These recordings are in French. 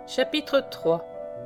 Chapitre 3.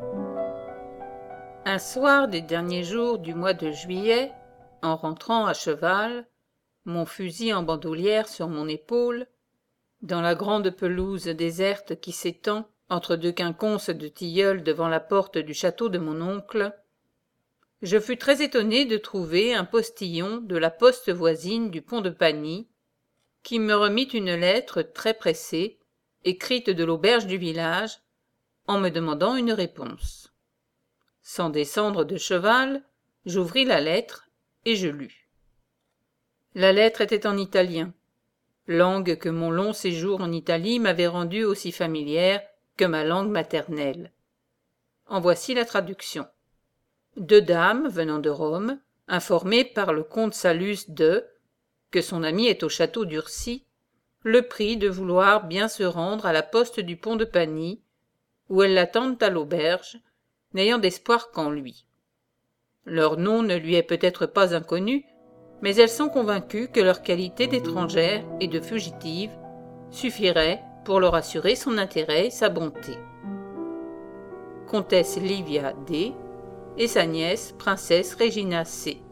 Un soir des derniers jours du mois de juillet, en rentrant à cheval, mon fusil en bandoulière sur mon épaule, dans la grande pelouse déserte qui s'étend entre deux quinconces de tilleuls devant la porte du château de mon oncle, je fus très étonné de trouver un postillon de la poste voisine du pont de Pagny, qui me remit une lettre très pressée, écrite de l'auberge du village, en me demandant une réponse. Sans descendre de cheval, j'ouvris la lettre et je lus. La lettre était en italien, langue que mon long séjour en Italie m'avait rendue aussi familière que ma langue maternelle. En voici la traduction. Deux dames venant de Rome, informées par le comte Salus que son ami est au château d'Urcy, le prient de vouloir bien se rendre à la poste du pont de Pagny, où elles l'attendent à l'auberge, n'ayant d'espoir qu'en lui. Leur nom ne lui est peut-être pas inconnu, mais elles sont convaincues que leur qualité d'étrangère et de fugitive suffirait pour leur assurer son intérêt et sa bonté. Comtesse Livia D. et sa nièce, princesse Regina C.